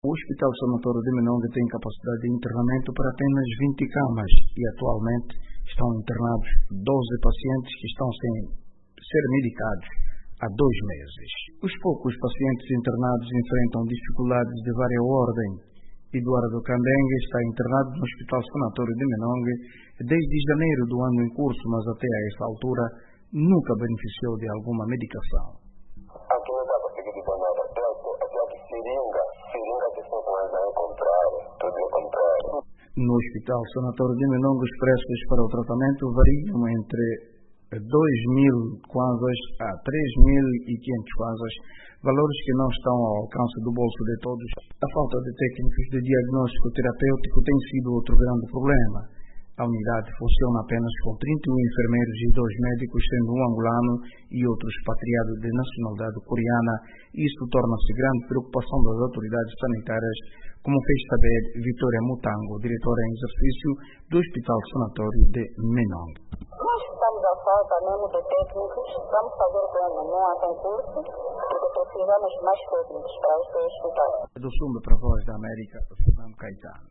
O Hospital Sanatório de Menongue tem capacidade de internamento para apenas 20 camas e atualmente estão internados 12 pacientes que estão sem ser medicados há 2 meses. Os poucos pacientes internados enfrentam dificuldades de várias ordem. Eduardo Candengue está internado no Hospital Sanatório de Menongue desde janeiro do ano em curso, mas até a essa altura nunca beneficiou de alguma medicação. Aqui não está conseguindo dar nada, até seringa que só vai encontrar, tudo é contrário. No Hospital Sanatório de Menongue, os preços para o tratamento variam entre 2.000 kwanzas a 3.500 kwanzas, valores que não estão ao alcance do bolso de todos. A falta de técnicos de diagnóstico terapêutico tem sido outro grande problema. A unidade funciona apenas com 31 enfermeiros e 2 médicos, sendo um angolano e outro expatriado de nacionalidade coreana. Isso torna-se grande preocupação das autoridades sanitárias, como fez saber Vitória Mutango, diretora em exercício do Hospital Sanatório de Menongue. Nós estamos à falta mesmo de técnicos, vamos fazer plano, não há concurso, porque precisamos de mais técnicos para este hospital. Do Sumbe para a Voz da América, Fernando Caetano.